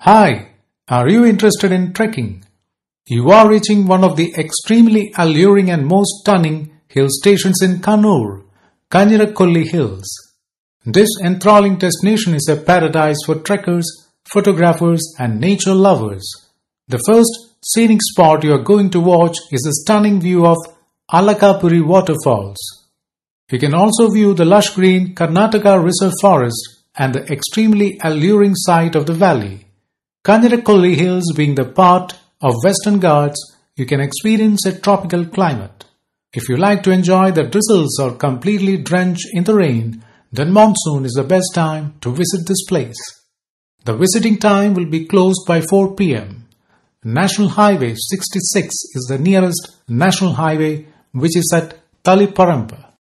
Hi, are you interested in trekking? You are reaching one of the extremely alluring and most stunning hill stations in Kannur, Kanyirakolli Hills. This enthralling destination is a paradise for trekkers, photographers and nature lovers. The first scenic spot you are going to watch is a stunning view of Alakapuri waterfalls. You can also view the lush green Karnataka Reserve Forest and the extremely alluring sight of the valley. Kanyirakolli Hills being the part of Western Ghats, you can experience a tropical climate. If you like to enjoy the drizzles or completely drench in the rain, then monsoon is the best time to visit this place. The visiting time will be closed by 4 p.m. National Highway 66 is the nearest national highway, which is at Taliparampa.